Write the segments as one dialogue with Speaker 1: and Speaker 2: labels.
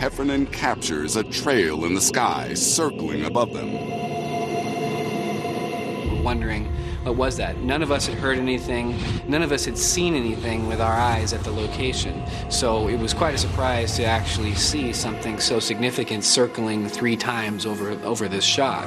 Speaker 1: Heffernan captures a trail in the sky circling above them.
Speaker 2: We're wondering, what was that? None of us had heard anything. None of us had seen anything with our eyes at the location. So it was quite a surprise to actually see something so significant circling 3 times over this shot.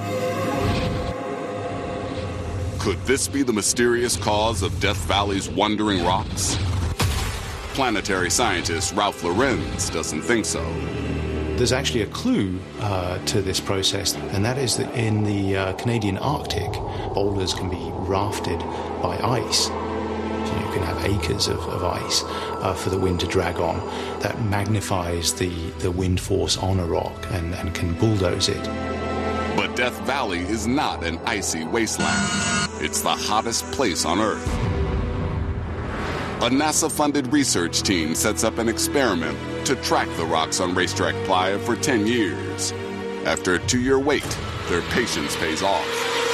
Speaker 1: Could this be the mysterious cause of Death Valley's wandering rocks? Planetary scientist Ralph Lorenz doesn't think so.
Speaker 3: There's actually a clue to this process, and that is that in the Canadian Arctic, boulders can be rafted by ice. You can have acres of ice for the wind to drag on. That magnifies the wind force on a rock and can bulldoze it.
Speaker 1: But Death Valley is not an icy wasteland. It's the hottest place on Earth. A NASA-funded research team sets up an experiment to track the rocks on Racetrack Playa for 10 years. After a 2-year wait, their patience pays off.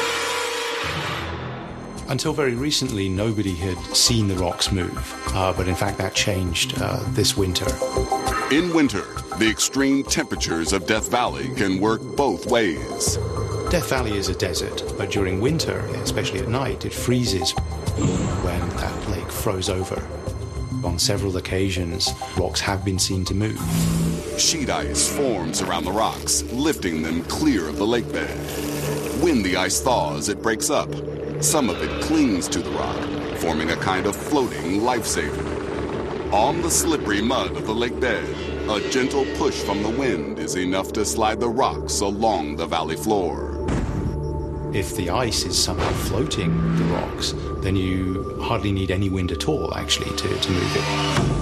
Speaker 3: Until very recently, nobody had seen the rocks move, but in fact that changed this winter.
Speaker 1: In winter, the extreme temperatures of Death Valley can work both ways.
Speaker 3: Death Valley is a desert, but during winter, especially at night, it freezes when that lake froze over. On several occasions, rocks have been seen to move.
Speaker 1: Sheet ice forms around the rocks, lifting them clear of the lake bed. When the ice thaws, it breaks up. Some of it clings to the rock, forming a kind of floating lifesaver. On the slippery mud of the lake bed, a gentle push from the wind is enough to slide the rocks along the valley floor.
Speaker 3: If the ice is somehow floating the rocks, then you hardly need any wind at all, actually, to move it.